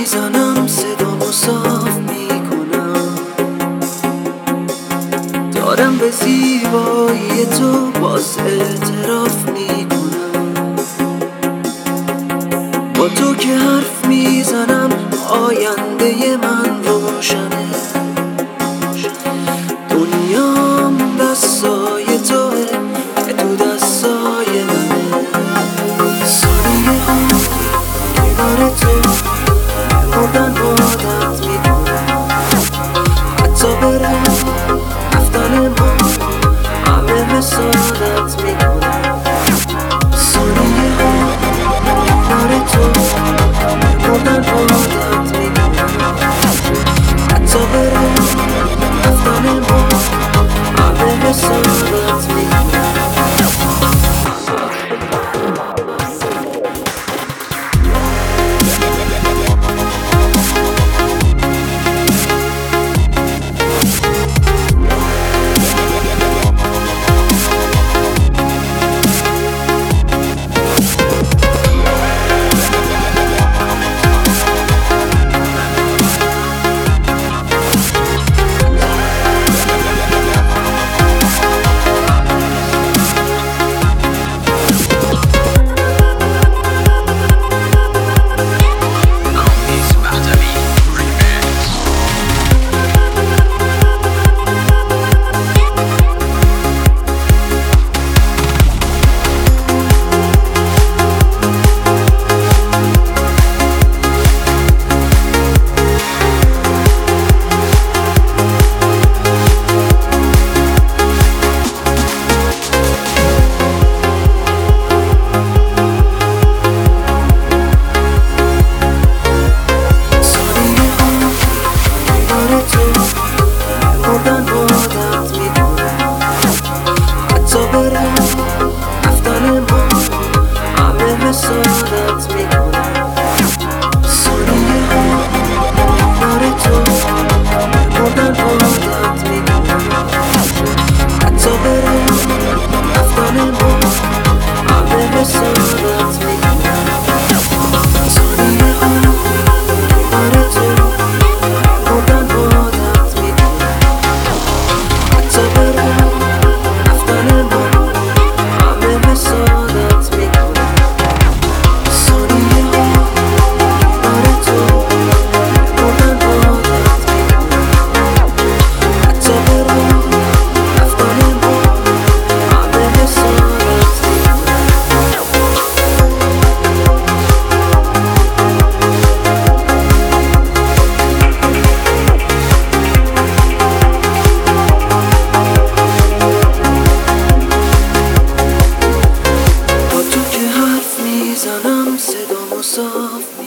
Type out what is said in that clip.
میزنم، صدامو صاف میکنم، دارم به زیبایی تو باز اعتراف میکنم. با تو که حرف میزنم آینده من روشنه، دنیام دستای توه که تو دستای منه. ثانیه ها کنار تو مردن عادت میکنم، حتی برم رفتن ما همه حسادت میکنم. ثانیه ها کنار تو مردن عادت میکنم، حتی برم رفتن ما همه حسادت میکنم. حسادت میکنم. ثانیه ها کنار تو مردن عادت میکنم، حتی برم رفتن ما همه حسادت میکنم. ثانیه ها کنار تو مردن عادت میکنم، حتی برم رفتن ما همه حسادت میکنم. صدامو صاف